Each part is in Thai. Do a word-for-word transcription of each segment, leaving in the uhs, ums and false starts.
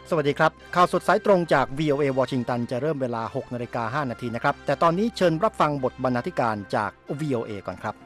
สวัสดีครับข่าวสดสายตรงจาก วี โอ เอ วอชิงตันจะเริ่มเวลา หกนาฬิกาห้านาทีนะครับแต่ตอนนี้เชิญรับฟังบทบรรณาธิการจาก วี โอ เอ ก่อนครับ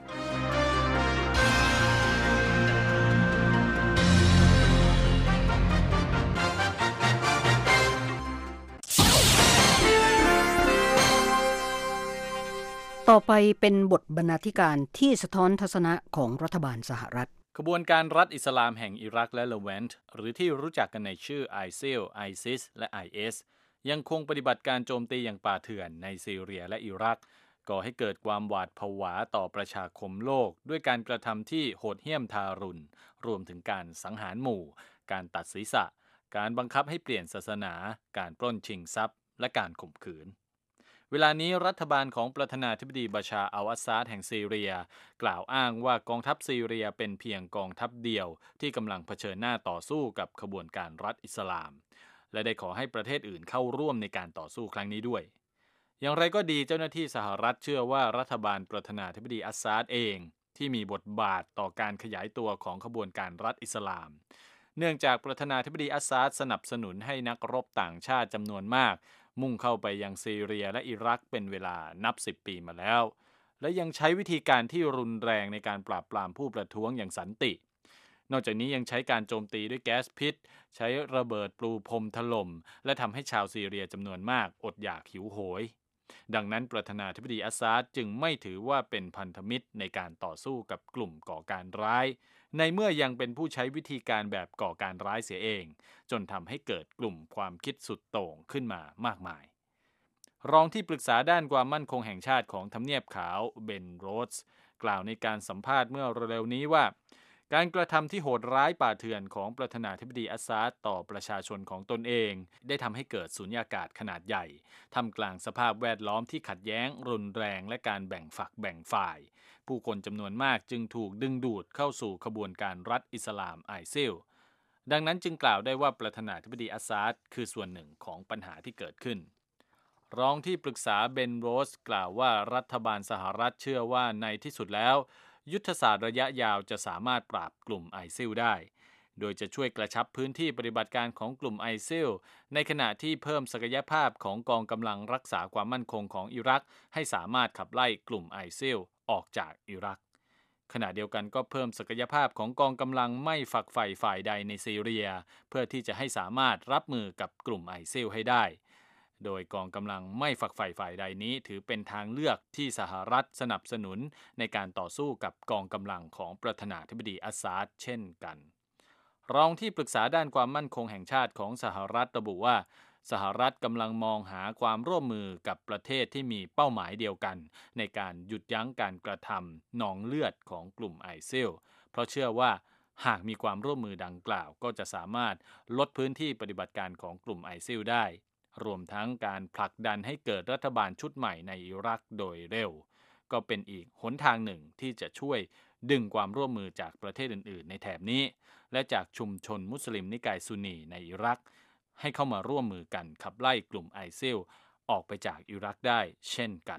ต่อไปเป็นบทบรรณาธิการที่สะท้อนทัศนะของรัฐบาลสหรัฐขบวนการรัฐอิสลามแห่งอิรักและเลวันต์หรือที่รู้จักกันในชื่อ ไอ ซิล ไอซิส และ ไอ เอส ยังคงปฏิบัติการโจมตีอย่างป่าเถื่อนในซีเรียและอิรักก่อให้เกิดความหวาดผวาต่อประชาคมโลกด้วยการกระทำที่โหดเหี้ยมทารุณรวมถึงการสังหารหมู่การตัดศีรษะการบังคับให้เปลี่ยนศาสนาการปล้นชิงทรัพย์และการข่มขืนเวลานี้รัฐบาลของประธานาธิบดีบาชาร์อัลอาซาดแห่งซีเรียกล่าวอ้างว่ากองทัพซีเรียเป็นเพียงกองทัพเดียวที่กำลังเผชิญหน้าต่อสู้กับขบวนการรัฐอิสลามและได้ขอให้ประเทศอื่นเข้าร่วมในการต่อสู้ครั้งนี้ด้วยอย่างไรก็ดีเจ้าหน้าที่สหรัฐเชื่อว่ารัฐบาลประธานาธิบดีอัสซาดเองที่มีบทบาทต่อการขยายตัวของขบวนการรัฐอิสลามเนื่องจากประธานาธิบดีอัสซาดสนับสนุนให้นักรบต่างชาติจำนวนมากมุ่งเข้าไปยังซีเรียและอิรักเป็นเวลานับสิบปีมาแล้วและยังใช้วิธีการที่รุนแรงในการปราบปรามผู้ประท้วงอย่างสันตินอกจากนี้ยังใช้การโจมตีด้วยแก๊สพิษใช้ระเบิดปลูพรมถล่มและทำให้ชาวซีเรียจำนวนมากอดอยากหิวโหยดังนั้นประธานาธิบดีอัสซาดจึงไม่ถือว่าเป็นพันธมิตรในการต่อสู้กับกลุ่มก่อการร้ายในเมื่อยังเป็นผู้ใช้วิธีการแบบก่อการร้ายเสียเองจนทำให้เกิดกลุ่มความคิดสุดโต่งขึ้นมามากมายรองที่ปรึกษาด้านความมั่นคงแห่งชาติของทำเนียบขาวเบนโรดส์กล่าวในการสัมภาษณ์เมื่อเร็วๆนี้ว่าการกระทำที่โหดร้ายป่าเถื่อนของประธานาธิบดีอัสซาดต่อประชาชนของตนเองได้ทำให้เกิดสุญญากาศขนาดใหญ่ท่ามกลางสภาพแวดล้อมที่ขัดแย้งรุนแรงและการแบ่งฝักแบ่งฝ่ายผู้คนจำนวนมากจึงถูกดึงดูดเข้าสู่ขบวนการรัฐอิสลามไอซิลดังนั้นจึงกล่าวได้ว่าประธานาธิบดีอัสซาดคือส่วนหนึ่งของปัญหาที่เกิดขึ้นรองที่ปรึกษาเบนโรสกล่าวว่ารัฐบาลสหรัฐเชื่อว่าในที่สุดแล้วยุทธศาสตร์ระยะยาวจะสามารถปราบกลุ่มไอซิลได้โดยจะช่วยกระชับพื้นที่ปฏิบัติการของกลุ่มไอซิลในขณะที่เพิ่มศักยภาพของกองกำลังรักษาความมั่นคงของอิรักให้สามารถขับไล่กลุ่มไอซิลออกจากอิรักขณะเดียวกันก็เพิ่มศักยภาพของกองกำลังไม่ฝักใฝ่ฝ่ายใดในซีเรียเพื่อที่จะให้สามารถรับมือกับกลุ่มไอซิลให้ได้โดยกองกำลังไม่ฝักใฝ่ฝ่ายใดนี้ถือเป็นทางเลือกที่สหรัฐสนับสนุนในการต่อสู้กับกองกำลังของประธานาธิบดีอัสซาดเช่นกันรองที่ปรึกษาด้านความมั่นคงแห่งชาติของสหรัฐระบุว่าสหรัฐกำลังมองหาความร่วมมือกับประเทศที่มีเป้าหมายเดียวกันในการหยุดยั้งการกระทำหนองเลือดของกลุ่มไอซิลเพราะเชื่อว่าหากมีความร่วมมือดังกล่าวก็จะสามารถลดพื้นที่ปฏิบัติการของกลุ่มไอซิลได้รวมทั้งการผลักดันให้เกิดรัฐบาลชุดใหม่ในอิรักโดยเร็วก็เป็นอีกหนทางหนึ่งที่จะช่วยดึงความร่วมมือจากประเทศอื่นๆในแถบนี้และจากชุมชนมุสลิมนิกายซุนนีในอิรักให้เข้ามาร่วมมือกันขับไล่กลุ่มไอซิลออกไปจากอิรักได้เช่นกัน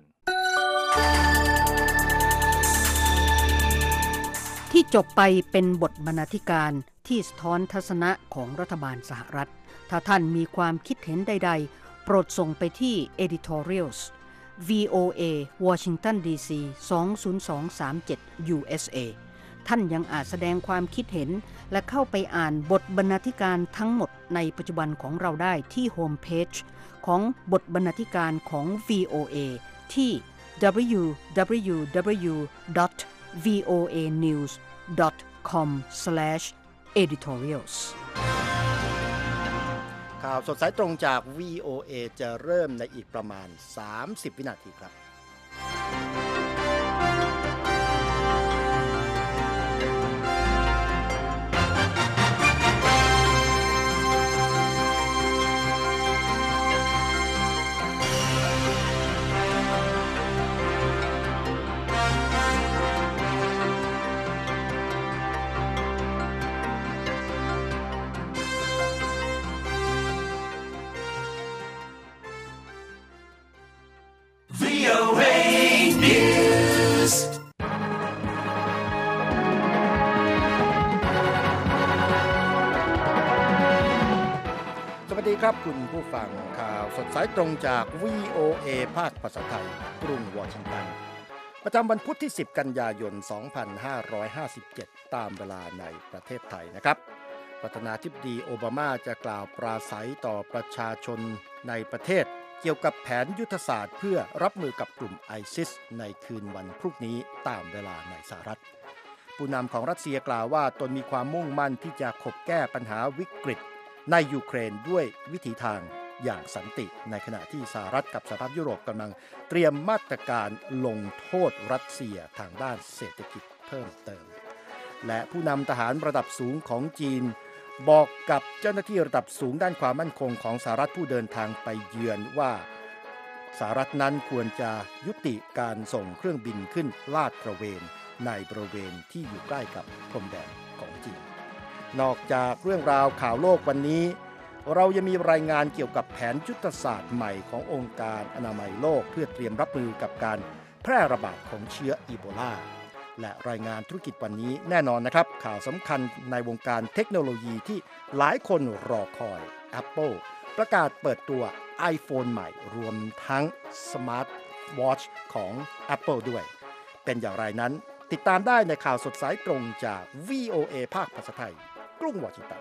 ที่จบไปเป็นบทบรรณาธิการที่สะท้อนทัศนะของรัฐบาลสหรัฐถ้าท่านมีความคิดเห็นใดๆโปรดส่งไปที่ editorials วี โอ เอ Washington ดี ซี สอง ศูนย์ สอง สาม เจ็ด ยู เอส เอ ท่านยังอาจแสดงความคิดเห็นและเข้าไปอ่านบทบรรณาธิการทั้งหมดในปัจจุบันของเราได้ที่โฮมเพจของบทบรรณาธิการของ วี โอ เอ ที่ ดับเบิลยู ดับเบิลยู ดับเบิลยู ดอท วี โอ เอ นิวส์ ดอท คอม สแลช เอดิทอเรียลส์ข่าวสดสายตรงจาก วี โอ เอ จะเริ่มในอีกประมาณสามสิบวินาทีครับสครับคุณผู้ฟังข่าวสดสายตรงจาก วี โอ เอ ภาคภาษาไทยกรุงวอชิงตันประจำวันพุธที่สิบกันยายนสองพันห้าร้อยห้าสิบเจ็ดตามเวลาในประเทศไทยนะครับประธานาธิบดีโอบามาจะกล่าวปราศัยต่อประชาชนในประเทศเกี่ยวกับแผนยุทธศาสตร์เพื่อรับมือกับกลุ่มไอซิสในคืนวันพรุ่งนี้ตามเวลาในสหรัฐผู้นำของรัสเซียกล่าวว่าตนมีความมุ่งมั่นที่จะขบแก้ปัญหาวิกฤตในยูเครนด้วยวิถีทางอย่างสันติในขณะที่สหรัฐกับสหภาพยุโรปกำลังเตรียมมาตรการลงโทษรัสเซียทางด้านเศรษฐกิจเพิ่มเติมและผู้นำทหารระดับสูงของจีนบอกกับเจ้าหน้าที่ระดับสูงด้านความมั่นคงของสหรัฐผู้เดินทางไปเยือนว่าสหรัฐนั้นควรจะยุติการส่งเครื่องบินขึ้นลาดตระเวนในบริเวณที่อยู่ใกล้กับพรมแดนของจีนนอกจากเรื่องราวข่าวโลกวันนี้เรายังมีรายงานเกี่ยวกับแผนยุทธศาสตร์ใหม่ขององค์การอนามัยโลกเพื่อเตรียมรับมือกับการแพร่ระบาดของเชื้ออีโบลาและรายงานธุรกิจวันนี้แน่นอนนะครับข่าวสำคัญในวงการเทคโนโลยีที่หลายคนรอคอย Apple ประกาศเปิดตัว iPhone ใหม่รวมทั้ง Smart Watch ของ Apple ด้วยเป็นอย่างไรนั้นติดตามได้ในข่าวสดสายตรงจาก วี โอ เอ ภาคภาษาไทยกรุงวอชิงตัน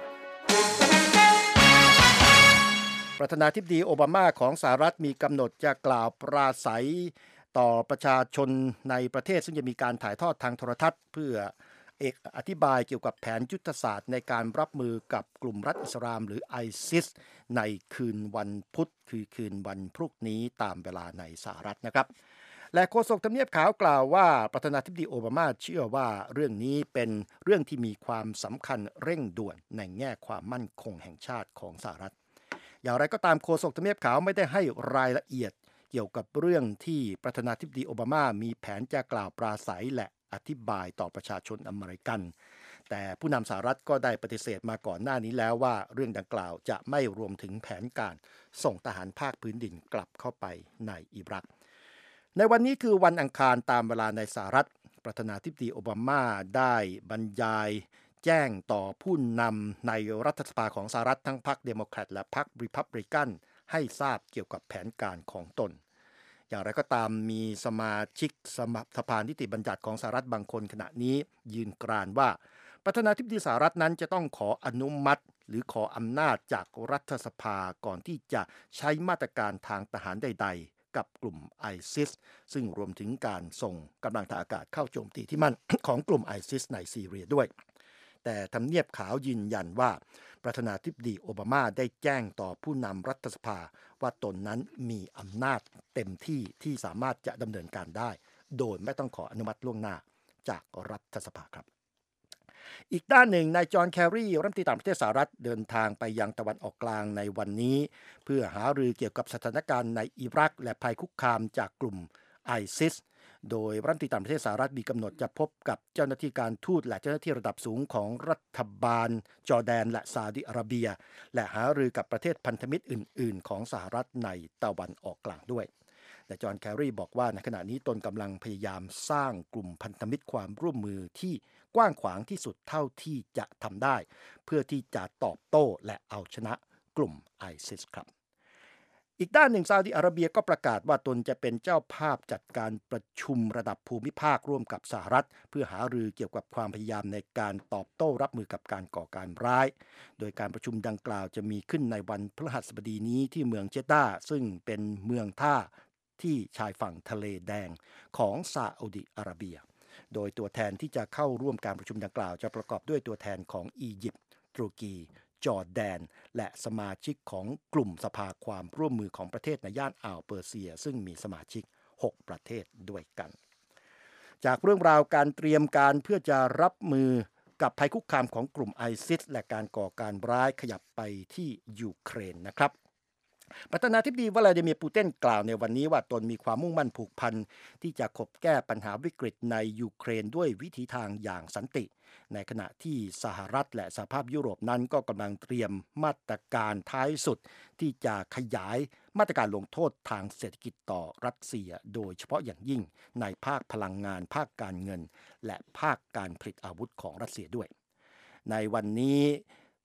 ประธานาธิบดีโอบามาของสหรัฐมีกำหนดจะกล่าวปราศัยต่อประชาชนในประเทศซึ่งจะมีการถ่ายทอดทางโทรทัศน์เพื่อเอกอธิบายเกี่ยวกับแผนยุทธศาสตร์ในการรับมือกับกลุ่มรัฐอิสลามหรือไอซิสในคืนวันพุธคือคืนวันพรุ่งนี้ตามเวลาในสหรัฐนะครับและโฆษกทำเนียบขาวกล่าวว่าประธานาธิบดีโอบามาเชื่อว่าเรื่องนี้เป็นเรื่องที่มีความสำคัญเร่งด่วนในแง่ความมั่นคงแห่งชาติของสหรัฐอย่างไรก็ตามโฆษกทำเนียบขาวไม่ได้ให้รายละเอียดเกี่ยวกับเรื่องที่ประธานาธิบดีโอบามามีแผนจะกล่าวปราศัยและอธิบายต่อประชาชนอเมริกันแต่ผู้นำสหรัฐก็ได้ปฏิเสธมาก่อนหน้านี้แล้วว่าเรื่องดังกล่าวจะไม่รวมถึงแผนการส่งทหารภาคพื้นดินกลับเข้าไปในอิรักในวันนี้คือวันอังคารตามเวลาในสหรัฐประธานาธิบดีโอบามาได้บรรยายแจ้งต่อผู้นำในรัฐสภาของสหรัฐทั้งพรรคเดโมแครตและพรรครีพับลิกันให้ทราบเกี่ยวกับแผนการของตนอย่างไรก็ตามมีสมาชิกสภานิติบัญญัติของสหรัฐบางคนขณะนี้ยืนกรานว่าประธานาธิบดีสหรัฐนั้นจะต้องขออนุมัติหรือขออำนาจจากรัฐสภาก่อนที่จะใช้มาตรการทางทหารใดๆกับกลุ่มไอซิสซึ่งรวมถึงการส่งกำลังทางอากาศเข้าโจมตีที่มั่น ของกลุ่มไอซิสในซีเรียด้วยแต่ทำเนียบขาวยืนยันว่าประธานาธิบดีโอบามาได้แจ้งต่อผู้นำรัฐสภาว่าตนนั้นมีอำนาจเต็มที่ที่สามารถจะดำเนินการได้โดยไม่ต้องขออนุมัติล่วงหน้าจากรัฐสภาครับอีกด้านหนึ่งนายจอห์นแคร์รีรัฐมนตรีต่างประเทศสหรัฐเดินทางไปยังตะวันออกกลางในวันนี้เพื่อหารือเกี่ยวกับสถานการณ์ในอิรักและภัยคุกคามจากกลุ่มไอซิสโดยรัฐมนตรีต่างประเทศสหรัฐมีกำหนดจะพบกับเจ้าหน้าที่การทูตและเจ้าหน้าที่ระดับสูงของรัฐบาลจอร์แดนและซาอุดิอาระเบียและหารือกับประเทศพันธมิตรอื่นๆของสหรัฐในตะวันออกกลางด้วยแต่จอห์นแคร์รีบอกว่าในขณะนี้ตนกำลังพยายามสร้างกลุ่มพันธมิตรความร่วมมือที่กว้างขวางที่สุดเท่าที่จะทำได้เพื่อที่จะตอบโต้และเอาชนะกลุ่มไอซิสครับอีกด้านหนึ่งซาอุดิอาระเบียก็ประกาศว่าตนจะเป็นเจ้าภาพจัดการประชุมระดับภูมิภาคร่วมกับสหรัฐเพื่อหารือเกี่ยวกับความพยายามในการตอบโต้รับมือกับการก่อการร้ายโดยการประชุมดังกล่าวจะมีขึ้นในวันพฤหัสบดีนี้ที่เมืองเจด้าซึ่งเป็นเมืองท่าที่ชายฝั่งทะเลแดงของซาอุดิอาระเบียโดยตัวแทนที่จะเข้าร่วมการประชุมดังกล่าวจะประกอบด้วยตัวแทนของอียิปต์ตุรกีจอร์แดนและสมาชิกของกลุ่มสภาความร่วมมือของประเทศในย่านอ่าวเปอร์เซียซึ่งมีสมาชิกหกประเทศด้วยกันจากเรื่องราวการเตรียมการเพื่อจะรับมือกับภัยคุกคามของกลุ่มไอซิสและการก่อการร้ายขยับไปที่ยูเครนนะครับประธานาธิบดีวลาดิเมียร์ปูตินกล่าวในวันนี้ว่าตนมีความมุ่งมั่นผูกพันที่จะขบแก้ปัญหาวิกฤตในยูเครนด้วยวิธีทางอย่างสันติในขณะที่สหรัฐและสหภาพยุโรปนั้นก็กำลังเตรียมมาตรการท้ายสุดที่จะขยายมาตรการลงโทษทางเศรษฐกิจต่อรัสเซียโดยเฉพาะอย่างยิ่งในภาคพลังงานภาคการเงินและภาคการผลิตอาวุธของรัสเซียด้วยในวันนี้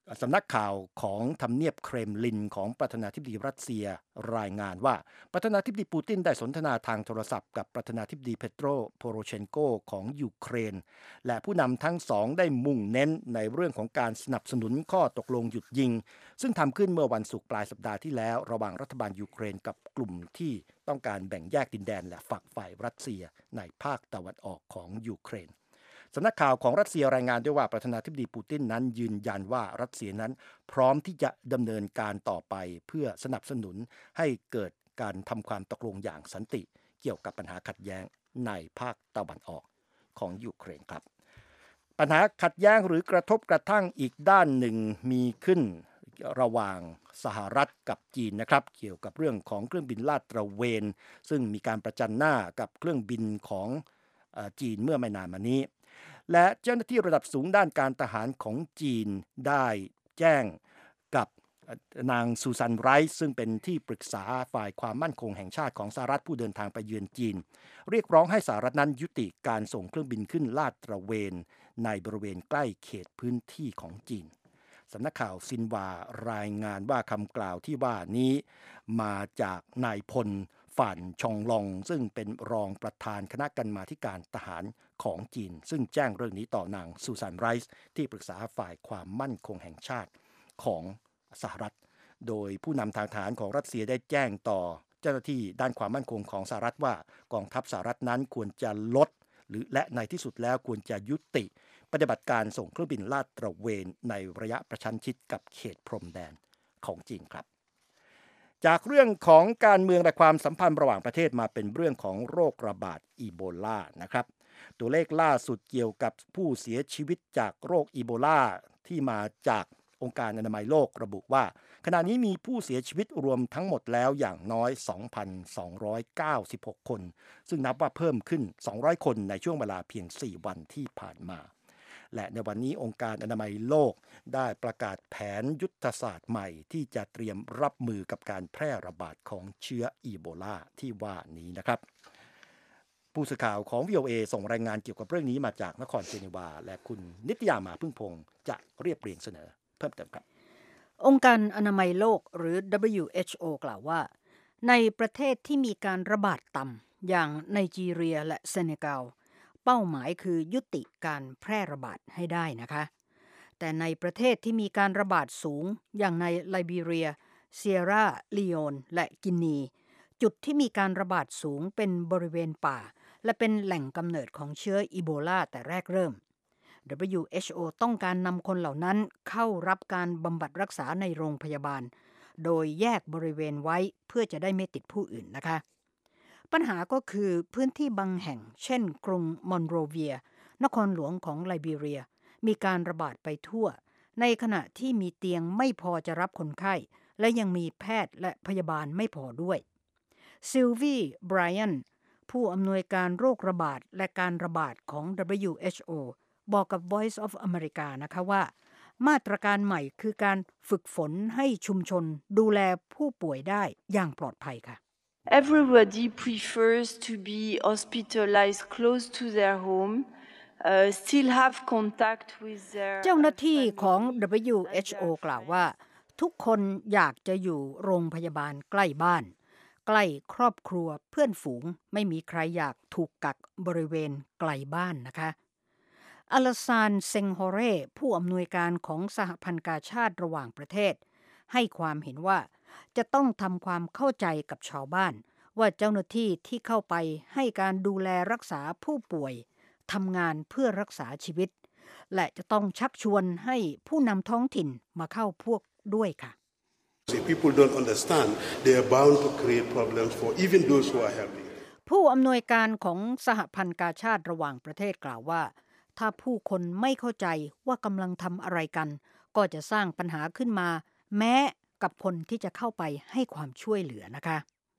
สำนักข่าวของทำเนียบเครมลินของประธานาธิบดีรัสเซียรายงานว่าประธานาธิบดีปูตินได้สนทนาทางโทรศัพท์กับประธานาธิบดีเปโตรโพโรเชนโกของยูเครนและผู้นำทั้งสองได้มุ่งเน้นในเรื่องของการสนับสนุนข้อตกลงหยุดยิงซึ่งทำขึ้นเมื่อวันศุกร์ปลายสัปดาห์ที่แล้วระหว่างรัฐบาลยูเครนกับกลุ่มที่ต้องการแบ่งแยกดินแดนและฝักฝ่ายรัสเซียในภาคตะวันออกของยูเครนสำนักข่าวของรัสเซียรายงานด้วยว่าประธานาธิบดีปูตินนั้นยืนยันว่ารัสเซียนั้นพร้อมที่จะดำเนินการต่อไปเพื่อสนับสนุนให้เกิดการทำความตกลงอย่างสันติเกี่ยวกับปัญหาขัดแย้งในภาคตะวันออกของยูเครนครับปัญหาขัดแย้งหรือกระทบกระทั่งอีกด้านหนึ่งมีขึ้นระหว่างสหรัฐกับจีนนะครับเกี่ยวกับเรื่องของเครื่องบินลาดตระเวนซึ่งมีการประจันหน้ากับเครื่องบินของจีนเมื่อไม่นานมานี้และเจ้าหน้าที่ระดับสูงด้านการทหารของจีนได้แจ้งกับนางซูซานไรส์ซึ่งเป็นที่ปรึกษาฝ่ายความมั่นคงแห่งชาติของสหรัฐผู้เดินทางไปเยือนจีนเรียกร้องให้สหรัฐนั้นยุติการส่งเครื่องบินขึ้นลาดตระเวนในบริเวณใกล้เขตพื้นที่ของจีนสำนักข่าวซินวารายงานว่าคำกล่าวที่ว่านี้มาจากนายพลฝ่านชองลองซึ่งเป็นรองประธานคณะกรรมาธิการทหารของจีนซึ่งแจ้งเรื่องนี้ต่อนางซูซานไรส์ที่ปรึกษาฝ่ายความมั่นคงแห่งชาติของสหรัฐโดยผู้นำทางทหารของรัสเซียได้แจ้งต่อเจ้าหน้าที่ด้านความมั่นคงของสหรัฐว่ากองทัพสหรัฐนั้นควรจะลดหรือและในที่สุดแล้วควรจะยุติปฏิบัติการส่งเครื่องบินลาดตระเวนในระยะประชันชิดกับเขตพรมแดนของจีนครับจากเรื่องของการเมืองและความสัมพันธ์ระหว่างประเทศมาเป็นเรื่องของโรคระบาดอีโบลานะครับตัวเลขล่าสุดเกี่ยวกับผู้เสียชีวิตจากโรคอีโบลาที่มาจากองค์การอนามัยโลกระบุว่าขณะนี้มีผู้เสียชีวิตรวมทั้งหมดแล้วอย่างน้อย สองพันสองร้อยเก้าสิบหก คนซึ่งนับว่าเพิ่มขึ้นสองร้อยคนในช่วงเวลาเพียงสี่วันที่ผ่านมาและในวันนี้องค์การอนามัยโลกได้ประกาศแผนยุทธศาสตร์ใหม่ที่จะเตรียมรับมือกับการแพร่ระบาดของเชื้ออีโบลาที่ว่านี้นะครับผู้สื่อข่าวของ วี โอ เอ ส่งรายงานเกี่ยวกับเรื่องนี้มาจากนครเจนีวาและคุณนิตยามาพึ่งพงษ์จะเรียบเรียงเสนอเพิ่มเติมครับองค์การอนามัยโลกหรือ ดับเบิลยู เอช โอ กล่าวว่าในประเทศที่มีการระบาดต่ำอย่างไนจีเรียและเซเนกัลเป้าหมายคือยุติการแพร่ระบาดให้ได้นะคะแต่ในประเทศที่มีการระบาดสูงอย่างในไลบีเรียเซียร่าลีโอนและกินีจุดที่มีการระบาดสูงเป็นบริเวณป่าและเป็นแหล่งกำเนิดของเชื้ออีโบลาแต่แรกเริ่ม ดับเบิลยู เอช โอ ต้องการนำคนเหล่านั้นเข้ารับการบำบัดรักษาในโรงพยาบาลโดยแยกบริเวณไว้เพื่อจะได้ไม่ติดผู้อื่นนะคะปัญหาก็คือพื้นที่บางแห่งเช่นกรุงมอนโรเวียนครหลวงของไลบีเรียมีการระบาดไปทั่วในขณะที่มีเตียงไม่พอจะรับคนไข้และยังมีแพทย์และพยาบาลไม่พอด้วยซิลวีไบรอันผู้อำนวยการโรคระบาดและการระบาดของ ดับเบิลยู เอช โอ บอกกับ Voice of America นะคะว่ามาตรการใหม่คือการฝึกฝนให้ชุมชนดูแลผู้ป่วยได้อย่างปลอดภัยค่ะ Everybody prefers to be hospitalized close to their home, uh, still have contact with their เจ้าหน้าที่ของ ดับเบิลยู เอช โอ กล่าวว่าทุกคนอยากจะอยู่โรงพยาบาลใกล้บ้านใกล้ครอบครัวเพื่อนฝูงไม่มีใครอยากถูกกักบริเวณไกลบ้านนะคะอลาซานเซงโฮเร่ผู้อำนวยการของสหพันธ์กาชาติระหว่างประเทศให้ความเห็นว่าจะต้องทำความเข้าใจกับชาวบ้านว่าเจ้าหน้าที่ที่เข้าไปให้การดูแลรักษาผู้ป่วยทำงานเพื่อรักษาชีวิตและจะต้องชักชวนให้ผู้นำท้องถิ่นมาเข้าพวกด้วยค่ะ If people don't understand, they are bound to create problems for even those who are helping. ผู้อำนวยการของสหพันธ์กาชาติระหว่างประเทศกล่าวว่าถ้าผู้คนไม่เข้าใจว่ากำลังทำอะไรกันก็จะสร้างปัญหาขึ้นมาแม้กับคนที่จะเข้าไปให้ความช่วยเหลือนะคะ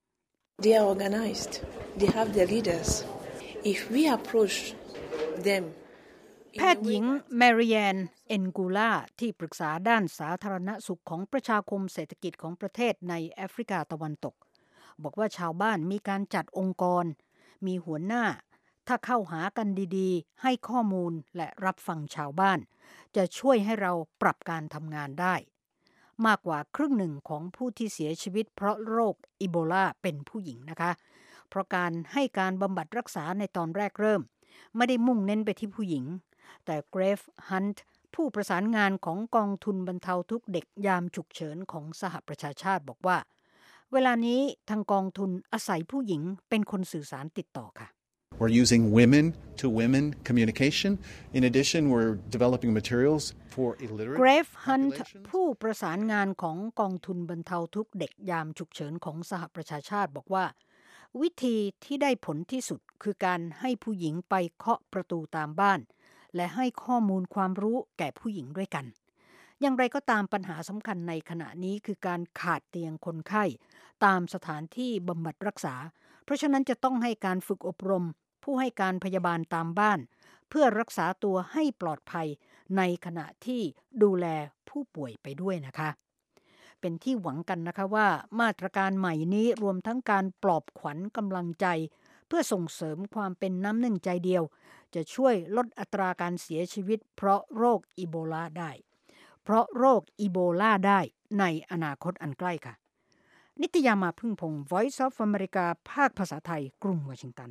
They are organized. They have their leaders. If we approach them แพทย์หญิงแมริแอนเอนกูล่าที่ปรึกษาด้านสาธารณสุขของประชาคมเศรษฐกิจของประเทศในแอฟริกาตะวันตกบอกว่าชาวบ้านมีการจัดองค์กรมีหัวหน้าถ้าเข้าหากันดีๆให้ข้อมูลและรับฟังชาวบ้านจะช่วยให้เราปรับการทำงานได้มากกว่าครึ่งหนึ่งของผู้ที่เสียชีวิตเพราะโรคอีโบลาเป็นผู้หญิงนะคะเพราะการให้การบำบัดรักษาในตอนแรกเริ่มไม่ได้มุ่งเน้นไปที่ผู้หญิงแต่เกรฟฮันต์ผู้ประสานงานของกองทุนบรรเทาทุกข์เด็กยามฉุกเฉินของสหประชาชาติบอกว่าเวลานี้ทางกองทุนอาศัยผู้หญิงเป็นคนสื่อสารติดต่อค่ะ We're using women-to-women communication. In addition, we're developing materials for illiterate Grave Hunt ผู้ populations. ประสานงานของกองทุนบรรเทาทุกข์เด็กยามฉุกเฉินของสหประชาชาติบอกว่าวิธีที่ได้ผลที่สุดคือการให้ผู้หญิงไปเคาะประตูตามบ้านและให้ข้อมูลความรู้แก่ผู้หญิงด้วยกันอย่างไรก็ตามปัญหาสำคัญในขณะนี้คือการขาดเตียงคนไข้ตามสถานที่บำบัดรักษาเพราะฉะนั้นจะต้องให้การฝึกอบรมผู้ให้การพยาบาลตามบ้านเพื่อรักษาตัวให้ปลอดภัยในขณะที่ดูแลผู้ป่วยไปด้วยนะคะเป็นที่หวังกันนะคะว่ามาตรการใหม่นี้รวมทั้งการปลอบขวัญกำลังใจเพื่อส่งเสริมความเป็นน้ำหนึ่งใจเดียวจะช่วยลดอัตราการเสียชีวิตเพราะโรคอีโบลาได้เพราะโรคอีโบลาได้ในอนาคตอันใกล้ค่ะนิตยามาพึ่งพงศ์ Voice of America ภาคภาษาไทยกรุงวอชิงตัน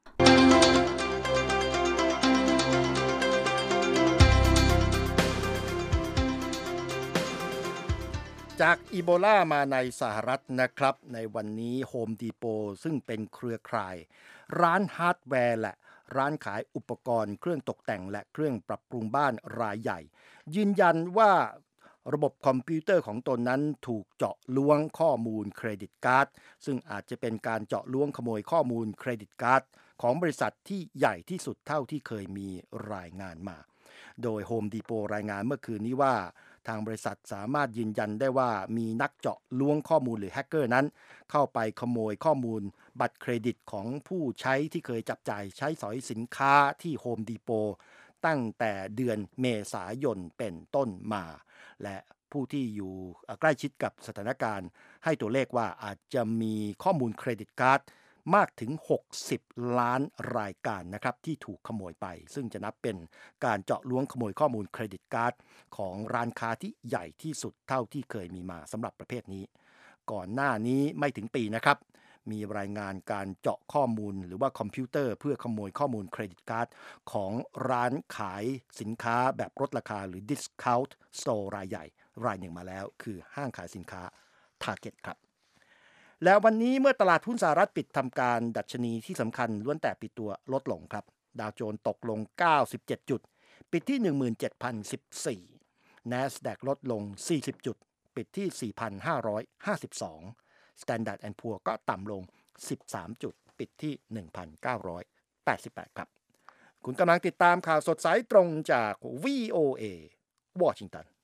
จากอีโบลามาในสหรัฐนะครับในวันนี้ Home Depot ซึ่งเป็นเครือข่ายร้านฮาร์ดแวร์และร้านขายอุปกรณ์เครื่องตกแต่งและเครื่องปรับปรุงบ้านรายใหญ่ยืนยันว่าระบบคอมพิวเตอร์ของตนนั้นถูกเจาะล้วงข้อมูลเครดิตการ์ดซึ่งอาจจะเป็นการเจาะล้วงขโมยข้อมูลเครดิตการ์ดของบริษัทที่ใหญ่ที่สุดเท่าที่เคยมีรายงานมาโดย Home Depot รายงานเมื่อคืนนี้ว่าทางบริษัทสามารถยืนยันได้ว่ามีนักเจาะล้วงข้อมูลหรือแฮกเกอร์นั้นเข้าไปขโมยข้อมูลบัตรเครดิตของผู้ใช้ที่เคยจับจ่ายใช้สอยสินค้าที่ Home Depot ตั้งแต่เดือนเมษายนเป็นต้นมาและผู้ที่อยู่ใกล้ชิดกับสถานการณ์ให้ตัวเลขว่าอาจจะมีข้อมูลเครดิตการ์ดมากถึงหกสิบล้านรายการนะครับที่ถูกขโมยไปซึ่งจะนับเป็นการเจาะล้วงขโมยข้อมูลเครดิตการ์ดของร้านค้าที่ใหญ่ที่สุดเท่าที่เคยมีมาสำหรับประเภทนี้ก่อนหน้านี้ไม่ถึงปีนะครับมีรายงานการเจาะข้อมูลหรือว่าคอมพิวเตอร์เพื่อขโมยข้อมูลเครดิตการ์ดของร้านขายสินค้าแบบลดราคาหรือ Discount Store รายใหญ่รายหนึ่งมาแล้วคือห้างขายสินค้า Target ครับแล้ววันนี้เมื่อตลาดหุ้นสหรัฐปิดทำการดัชนีที่สำคัญล้วนแต่ปิดตัวลดลงครับดาวโจนส์ตกลงเก้าสิบเจ็ดจุดปิดที่ หนึ่งหมื่นเจ็ดพันสิบสี่ NASDAQ ลดลงสี่สิบจุดปิดที่ สี่พันห้าร้อยห้าสิบสอง Standard แอนด์ Poor's ก็ต่ำลงสิบสามจุดปิดที่ หนึ่งพันเก้าร้อยแปดสิบแปด ครับคุณกำลังติดตามข่าวสดสายตรงจาก วี โอ เอ วอชิงตัน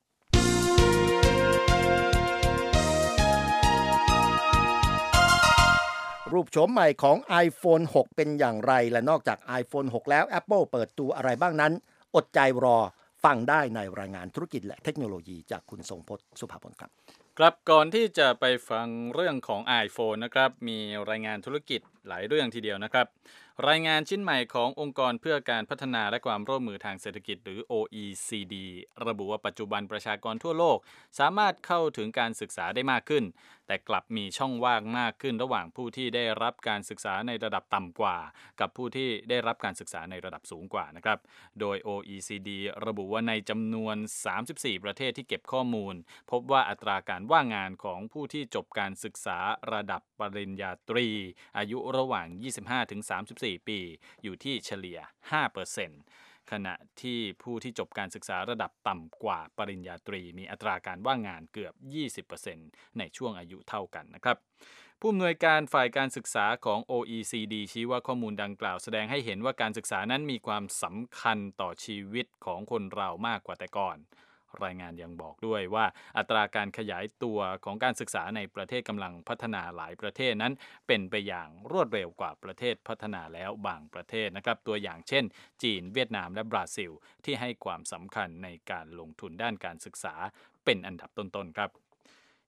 รูปโฉมใหม่ของ iPhone หกเป็นอย่างไรและนอกจาก iPhone หกแล้ว Apple เปิดตัวอะไรบ้างนั้นอดใจรอฟังได้ในรายงานธุรกิจและเทคโนโลยีจากคุณทรงพจน์สุภาพลครับครับก่อนที่จะไปฟังเรื่องของ iPhone นะครับมีรายงานธุรกิจหลายเรื่องทีเดียวนะครับรายงานชิ้นใหม่ขององค์กรเพื่อการพัฒนาและความร่วมมือทางเศรษฐกิจหรือ โอ อี ซี ดี ระบุว่าปัจจุบันประชากรทั่วโลกสามารถเข้าถึงการศึกษาได้มากขึ้นแต่กลับมีช่องว่างมากขึ้นระหว่างผู้ที่ได้รับการศึกษาในระดับต่ำกว่ากับผู้ที่ได้รับการศึกษาในระดับสูงกว่านะครับโดย โอ อี ซี ดี ระบุว่าในจำนวนสามสิบสี่ประเทศที่เก็บข้อมูลพบว่าอัตราการว่างงานของผู้ที่จบการศึกษาระดับปริญญาตรีอายุระหว่าง ยี่สิบห้าถึงสามสิบสี่ ปีอยู่ที่เฉลี่ย ห้าเปอร์เซ็นต์ ขณะที่ผู้ที่จบการศึกษาระดับต่ำกว่าปริญญาตรีมีอัตราการว่างงานเกือบ ยี่สิบเปอร์เซ็นต์ ในช่วงอายุเท่ากันนะครับผู้อำนวยการฝ่ายการศึกษาของ โอ อี ซี ดี ชี้ว่าข้อมูลดังกล่าวแสดงให้เห็นว่าการศึกษานั้นมีความสำคัญต่อชีวิตของคนเรามากกว่าแต่ก่อนรายงานยังบอกด้วยว่าอัตราการขยายตัวของการศึกษาในประเทศกำลังพัฒนาหลายประเทศนั้นเป็นไปอย่างรวดเร็วกว่าประเทศพัฒนาแล้วบางประเทศนะครับตัวอย่างเช่นจีนเวียดนามและบราซิลที่ให้ความสำคัญในการลงทุนด้านการศึกษาเป็นอันดับต้นๆครับ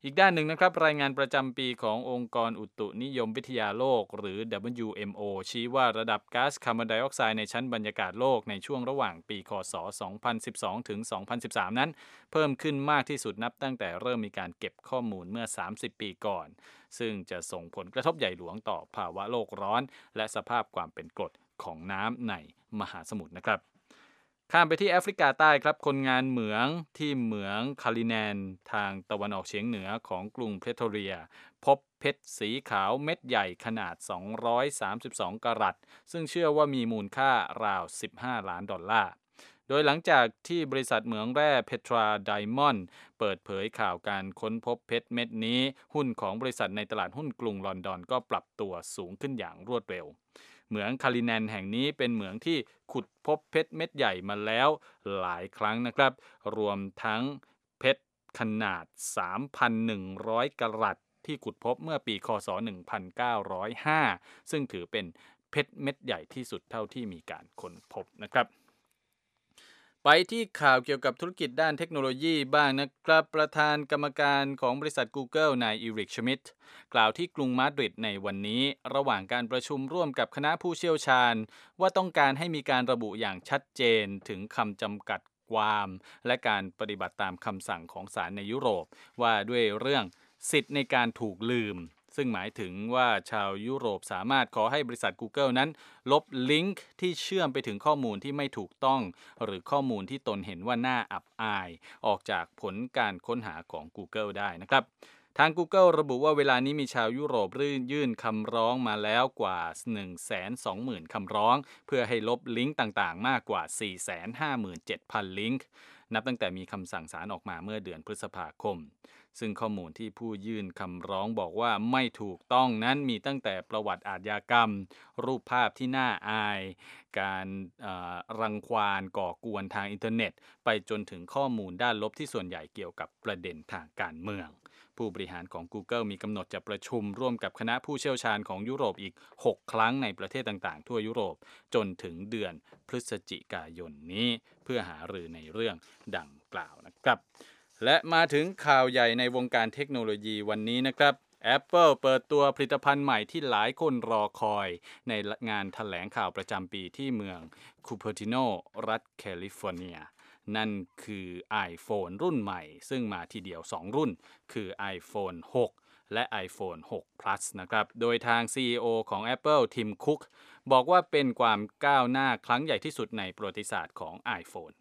อีกด้านหนึ่งนะครับรายงานประจำปีขององค์กรอุตุนิยมวิทยาโลกหรือ ดับเบิลยู เอ็ม โอ ชี้ว่าระดับก๊าซคาร์บอนไดออกไซด์ในชั้นบรรยากาศโลกในช่วงระหว่างปีค.ศ. สองพันสิบสองถึงสองพันสิบสามนั้นเพิ่มขึ้นมากที่สุดนับตั้งแต่เริ่มมีการเก็บข้อมูลเมื่อสามสิบปีก่อนซึ่งจะส่งผลกระทบใหญ่หลวงต่อภาวะโลกร้อนและสภาพความเป็นกรดของน้ำในมหาสมุทรนะครับข้ามไปที่แอฟริกาใต้ครับคนงานเหมืองที่เหมืองคาลิแนนทางตะวันออกเฉียงเหนือของกรุงเพโตรเลียพบเพชรสีขาวเม็ดใหญ่ขนาดสองร้อยสามสิบสองกะรัตซึ่งเชื่อว่ามีมูลค่าราวสิบห้าล้านดอลลาร์โดยหลังจากที่บริษัทเหมืองแร่เพทราไดมอนด์เปิดเผยข่าวการค้นพบเพชรเม็ดนี้หุ้นของบริษัทในตลาดหุ้นกรุงลอนดอนก็ปรับตัวสูงขึ้นอย่างรวดเร็วเหมืองคาลิแนนแห่งนี้เป็นเหมืองที่ขุดพบเพชรเม็ดใหญ่มาแล้วหลายครั้งนะครับรวมทั้งเพชรขนาด สามพันหนึ่งร้อย กะรัตที่ขุดพบเมื่อปีค.ศ. หนึ่งพันเก้าร้อยห้าซึ่งถือเป็นเพชรเม็ดใหญ่ที่สุดเท่าที่มีการค้นพบนะครับไปที่ข่าวเกี่ยวกับธุรกิจด้านเทคโนโลยีบ้างนะครับประธานกรรมการของบริษัท Google นายอีริก ชมิดกล่าวที่กรุงมาดริดในวันนี้ระหว่างการประชุมร่วมกับคณะผู้เชี่ยวชาญว่าต้องการให้มีการระบุอย่างชัดเจนถึงคำจำกัดความและการปฏิบัติตามคำสั่งของศาลในยุโรปว่าด้วยเรื่องสิทธิ์ในการถูกลืมซึ่งหมายถึงว่าชาวยุโรปสามารถขอให้บริษัท Google นั้นลบลิงก์ที่เชื่อมไปถึงข้อมูลที่ไม่ถูกต้องหรือข้อมูลที่ตนเห็นว่าน่าอับอายออกจากผลการค้นหาของ Google ได้นะครับทาง Google ระบุว่าเวลานี้มีชาวยุโรปยื่นคำร้องมาแล้วกว่า หนึ่งแสนสองหมื่น คำร้องเพื่อให้ลบลิงก์ต่างๆมากกว่า สี่แสนห้าหมื่นเจ็ดพัน ลิงก์นับตั้งแต่มีคำสั่งศาลออกมาเมื่อเดือนพฤษภาคมซึ่งข้อมูลที่ผู้ยื่นคำร้องบอกว่าไม่ถูกต้องนั้นมีตั้งแต่ประวัติอาชญากรรมรูปภาพที่น่าอายการรังควานก่อกวนทางอินเทอร์เน็ตไปจนถึงข้อมูลด้านลบที่ส่วนใหญ่เกี่ยวกับประเด็นทางการเมืองผู้บริหารของ Google มีกำหนดจะประชุมร่วมกับคณะผู้เชี่ยวชาญของยุโรปอีกหกครั้งในประเทศต่างๆทั่วยุโรปจนถึงเดือนพฤศจิกายนนี้เพื่อหารือในเรื่องดังกล่าวนะครับและมาถึงข่าวใหญ่ในวงการเทคโนโลยีวันนี้นะครับ Apple เปิดตัวผลิตภัณฑ์ใหม่ที่หลายคนรอคอยในงานแถลงข่าวประจำปีที่เมืองคูเปอร์ติโนรัฐแคลิฟอร์เนียนั่นคือ iPhone รุ่นใหม่ซึ่งมาทีเดียวสองรุ่นคือ iPhone หกและ iPhone หก Plus นะครับโดยทาง ซี อี โอ ของ Apple ทิม คุกบอกว่าเป็นความก้าวหน้าครั้งใหญ่ที่สุดในประวัติศาสตร์ของ iPhone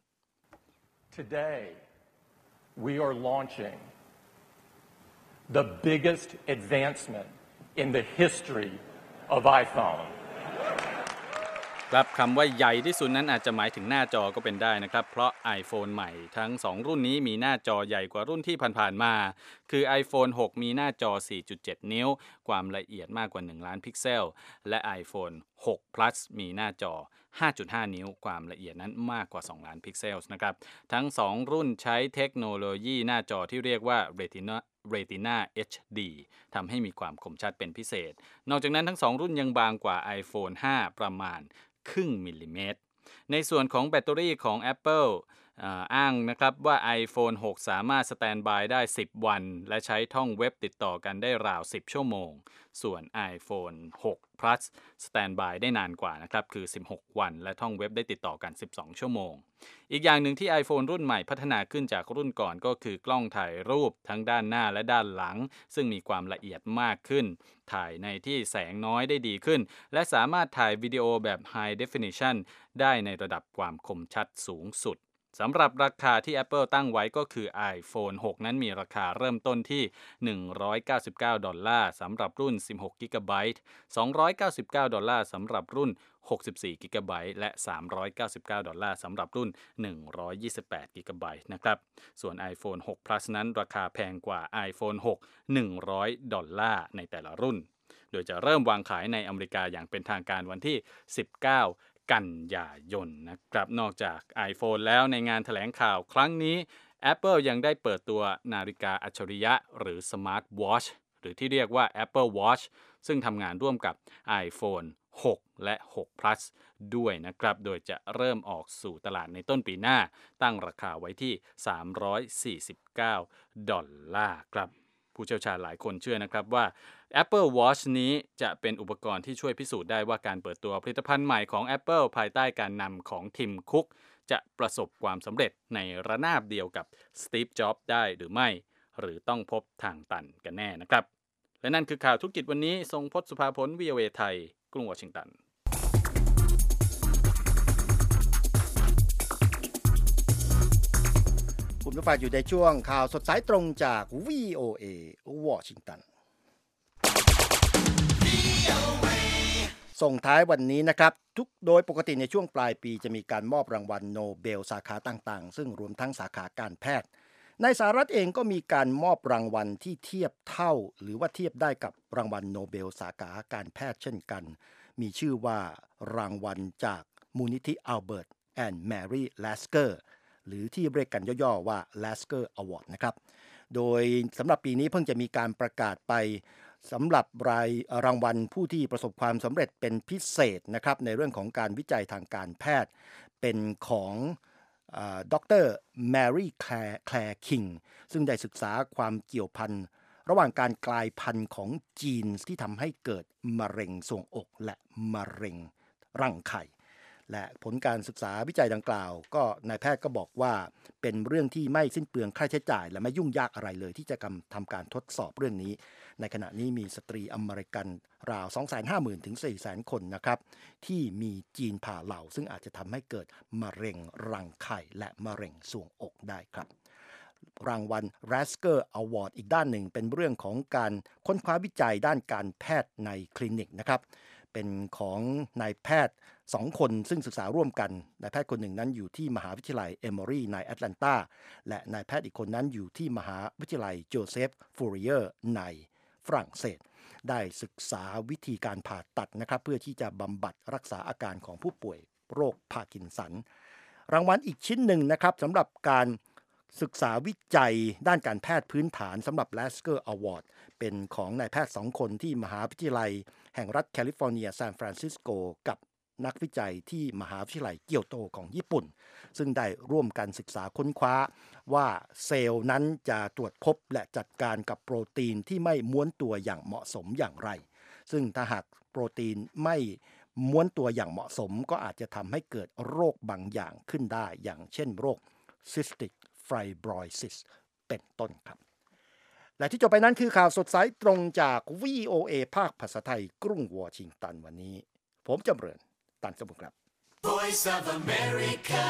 Today we are launching the biggest advancement in the history of iPhone ครับคำว่าใหญ่ที่สุดนั้นอาจจะหมายถึงหน้าจอก็เป็นได้นะครับเพราะ iPhone ใหม่ทั้งสองรุ่นนี้มีหน้าจอใหญ่กว่ารุ่นที่ผ่านๆมาคือ iPhone หกมีหน้าจอ สี่จุดเจ็ด นิ้วความละเอียดมากกว่าหนึ่งล้านพิกเซลและ iPhone หก Plus มีหน้าจอ ห้าจุดห้า นิ้วความละเอียดนั้นมากกว่าสองล้านพิกเซลนะครับทั้งสองรุ่นใช้เทคโนโลยีหน้าจอที่เรียกว่า Retina Retina เอช ดี ทำให้มีความคมชัดเป็นพิเศษนอกจากนั้นทั้งสองรุ่นยังบางกว่า iPhone ห้าประมาณครึ่งมิลลิเมตรในส่วนของแบตเตอรี่ของ Apple อ้างนะครับว่า iPhone หกสามารถสแตนด์บายได้สิบวันและใช้ท่องเว็บติดต่อกันได้ราวสิบชั่วโมงส่วน iPhone หก Plus สแตนด์บายได้นานกว่านะครับคือสิบหกวันและท่องเว็บได้ติดต่อกันสิบสองชั่วโมงอีกอย่างหนึ่งที่ iPhone รุ่นใหม่พัฒนาขึ้นจากรุ่นก่อนก็คือกล้องถ่ายรูปทั้งด้านหน้าและด้านหลังซึ่งมีความละเอียดมากขึ้นถ่ายในที่แสงน้อยได้ดีขึ้นและสามารถถ่ายวิดีโอแบบ High Definition ได้ในระดับความคมชัดสูงสุดสำหรับราคาที่ Apple ตั้งไว้ก็คือ iPhone หกนั้นมีราคาเริ่มต้นที่หนึ่งร้อยเก้าสิบเก้าดอลลาร์สำหรับรุ่นสิบหกกิกะไบต์สองร้อยเก้าสิบเก้าดอลลาร์สำหรับรุ่นหกสิบสี่กิกะไบต์และสามร้อยเก้าสิบเก้าดอลลาร์สำหรับรุ่นหนึ่งร้อยยี่สิบแปดกิกะไบต์นะครับส่วน iPhone หก Plus นั้นราคาแพงกว่า iPhone หก หนึ่งร้อยดอลลาร์ในแต่ละรุ่นโดยจะเริ่มวางขายในอเมริกาอย่างเป็นทางการวันที่สิบเก้ากันยายนนะครับนอกจาก iPhone แล้วในงานแถลงข่าวครั้งนี้ Apple ยังได้เปิดตัวนาฬิกาอัจฉริยะหรือ Smart Watch หรือที่เรียกว่า Apple Watch ซึ่งทำงานร่วมกับ iPhone หก และ หก Plus ด้วยนะครับโดยจะเริ่มออกสู่ตลาดในต้นปีหน้าตั้งราคาไว้ที่สามร้อยสี่สิบเก้าดอลลาร์ครับผู้เชี่ยวชาญหลายคนเชื่อนะครับว่า Apple Watch นี้จะเป็นอุปกรณ์ที่ช่วยพิสูจน์ได้ว่าการเปิดตัวผลิตภัณฑ์ใหม่ของ Apple ภายใต้การนำของทิมคุกจะประสบความสำเร็จในระนาบเดียวกับสตีฟจ็อบส์ได้หรือไม่หรือต้องพบทางตันกันแน่นะครับและนั่นคือข่าวธุรกิจวันนี้ทรงพจน์สุภาพล วี โอ เอ ไทยกรุงวอชิงตันคุณผู้ฟังอยู่ในช่วงข่าวสดสายตรงจาก วี โอ เอ วอชิงตันส่งท้ายวันนี้นะครับทุกโดยปกติในช่วงปลายปีจะมีการมอบรางวัลโนเบลสาขาต่างๆซึ่งรวมทั้งสาขาการแพทย์ในสหรัฐเองก็มีการมอบรางวัลที่เทียบเท่าหรือว่าเทียบได้กับรางวัลโนเบลสาขาการแพทย์เช่นกันมีชื่อว่ารางวัลจากมูลนิธิอัลเบิร์ตแอนด์แมรี่แลสเกอร์หรือที่เรียกกันย่อๆว่า Lasker Award นะครับโดยสำหรับปีนี้เพิ่งจะมีการประกาศไปสำหรับรายรางวัลผู้ที่ประสบความสำเร็จเป็นพิเศษนะครับในเรื่องของการวิจัยทางการแพทย์เป็นของดรแมรี่แคลร์คิงซึ่งได้ศึกษาความเกี่ยวพันระหว่างการกลายพันธุ์ของจีนที่ทำให้เกิดมะเร็งทรวงอกและมะเร็งรังไข่และผลการศึกษาวิจัยดังกล่าวก็นายแพทย์ก็บอกว่าเป็นเรื่องที่ไม่สิ้นเปลืองค่าใช้จ่ายและไม่ยุ่งยากอะไรเลยที่จะทำการทดสอบเรื่องนี้ในขณะนี้มีสตรีอเมริกันราว สองแสนห้าหมื่น ถึง สี่แสน คนนะครับที่มีจีนผ่าเหล่าซึ่งอาจจะทำให้เกิดมะเร็งรังไข่และมะเร็งทรวงอกได้ครับรางวัล Lasker Award อีกด้านหนึ่งเป็นเรื่องของการค้นคว้าวิจัยด้านการแพทย์ในคลินิกนะครับเป็นของนายแพทย์สองคนซึ่งศึกษาร่วมกันนายแพทย์คนหนึ่งนั้นอยู่ที่มหาวิทยาลัยเอมอรีในแอตแลนตาและนายแพทย์อีกคนนั้นอยู่ที่มหาวิทยาลัยโจเซฟฟูริเออร์ในฝรั่งเศสได้ศึกษาวิธีการผ่าตัดนะครับเพื่อที่จะบำบัดรักษาอาการของผู้ป่วยโรคพาร์กินสันรางวัลอีกชิ้นหนึ่งนะครับสำหรับการศึกษาวิจัยด้านการแพทย์พื้นฐานสำหรับ Lasker Award เป็นของนายแพทย์สองคนที่มหาวิทยาลัยแห่งรัฐแคลิฟอร์เนียซานฟรานซิสโกกับนักวิจัยที่มหาวิทยาลัยเกียวโตของญี่ปุ่นซึ่งได้ร่วมกันศึกษาค้นคว้าว่าเซลล์นั้นจะตรวจพบและจัดการกับโปรตีนที่ไม่ม้วนตัวอย่างเหมาะสมอย่างไรซึ่งถ้าหากโปรตีนไม่ม้วนตัวอย่างเหมาะสมก็อาจจะทำให้เกิดโรคบางอย่างขึ้นได้อย่างเช่นโรค Cystic Fibrosis เป็นต้นครับและที่จบไปนั้นคือข่าวสดสายตรงจาก วี โอ เอ ภาคภาษาไทยกรุงวอชิงตันวันนี้ผมจำเริญตันสมุทรครับ Voice of America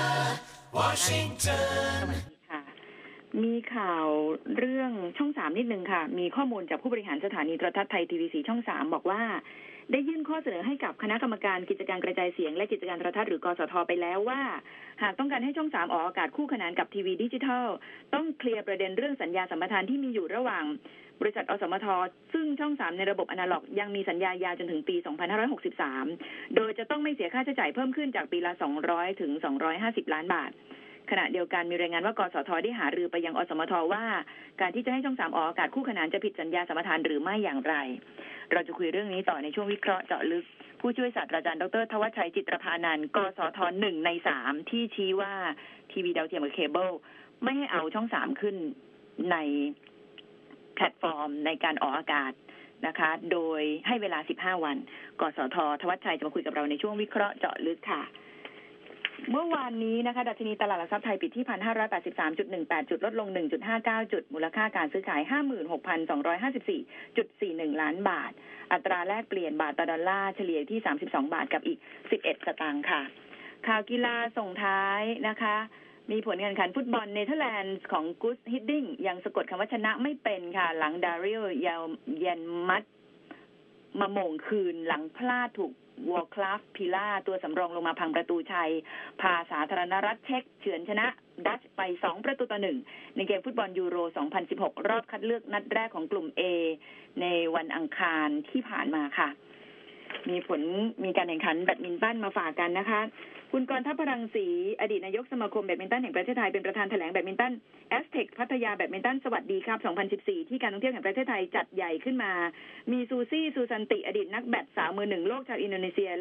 Washington สวัสดีค่ะมีข่าวเรื่องช่องสามนิดนึงค่ะมีข้อมูลจากผู้บริหารสถานีโทรทัศน์ไทย ที วี สี ช่องสามบอกว่าได้ยื่นข้อเสนอให้กับคณะกรรมการกิจการกระจายเสียงและกิจการโทรทัศน์หรือกสทไปแล้วว่าหากต้องการให้ช่องสามออกอากาศคู่ขนานกับทีวีดิจิทัลต้องเคลียร์ประเด็นเรื่องสัญญาสัมปทานที่มีอยู่ระหว่างบริษัทอสมทซึ่งช่องสามในระบบอนาล็อกยังมีสัญญายาวจนถึงปีสองพันห้าร้อยหกสิบสามโดยจะต้องไม่เสียค่าใช้จ่ายเพิ่มขึ้นจากปีละสองร้อยถึงสองร้อยห้าสิบล้านบาทขณะเดียวกันมีรายงานว่ากสทได้หารือไปยังอสมทว่าการที่จะให้ช่องสามออกอากาศคู่ขนานจะผิดสัญญาสัมปทานหรือไม่อย่างไรเราจะคุยเรื่องนี้ต่อในช่วงวิเคราะห์เจาะลึกผู้ช่วยศาสตราจารย์ดร.ทวัชชัยจิตรภานันท์กสทหนึ่งในสามที่ชี้ว่าทีวีดาวเทียมกับเคเบิลไม่ให้เอาช่องสามขึ้นในแพลตฟอร์มในการออกอากาศนะคะโดยให้เวลาสิบห้าวันกสททวัชชัยจะมาคุยกับเราในช่วงวิเคราะห์เจาะลึกค่ะเมื่อวานนี้นะคะดัชนีตลาดหลักทรัพย์ไทยปิดที่ หนึ่งพันห้าร้อยแปดสิบสามจุดหนึ่งแปด จุดลดลง หนึ่งจุดห้าเก้า จุดมูลค่าการซื้อขาย ห้าหมื่นหกพันสองร้อยห้าสิบสี่จุดสี่หนึ่ง ล้านบาทอัตราแลกเปลี่ยนบาทต่อดอลลาร์เฉลี่ยที่สามสิบสองบาทกับอีกสิบเอ็ดสตางค์ค่ะข่าวกีฬาส่งท้ายนะคะมีผลการแข่งขันฟุตบอลเนเธอร์แลนด์ของกูสฮิดดิ้งยังสะกดคำว่าชนะไม่เป็นค่ะหลังดาริโอเยนมัดมาโมงคืนหลังพลาดถูกวอลคลาฟพิล่าตัวสำรองลงมาพังประตูชัยพาสาธารณรัฐเช็กเฉือนชนะดัชไปสองประตูต่อหนึ่งในเกมฟุตบอลยูโรสองพันสิบหกรอบคัดเลือกนัดแรกของกลุ่ม A ในวันอังคารที่ผ่านมาค่ะมีผลมีการแข่งขันแบดมินตันมาฝากกันนะคะคุณกรณ์ ทัพพรังสีอดีตนายกสมาคมแบดมินตันแห่งประเทศไทยเป็นประธานแถลงแบดมินตัน Aztec พัทยาแบดมินตันสวัสดีครับสองพันสิบสี่ที่การท่องเที่ยวแห่งประเทศไทยจัดใหญ่ขึ้นมามีซูซี่ซูซันติอดีตนักแบดสาวมือหนึ่งโลกชาวอินโดนีเซียและ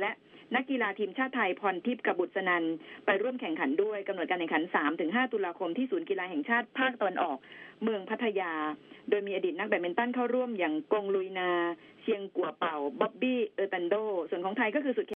นักกีฬาทีมชาติไทยพรทิพย์กบุษนันท์ไปร่วมแข่งขันด้วยกำหนดการแข่งขัน สามถึงห้า ตุลาคมที่ศูนย์กีฬาแห่งชาติภาคตะวันออกเมืองพัทยาโดยมีอดีตนักแบดมินตันเข้าร่วมอย่างกงลุยนาเชียงกัวเป่าบ๊อบบี้เออร์ตันโดส่วนของไทยก็คือสุด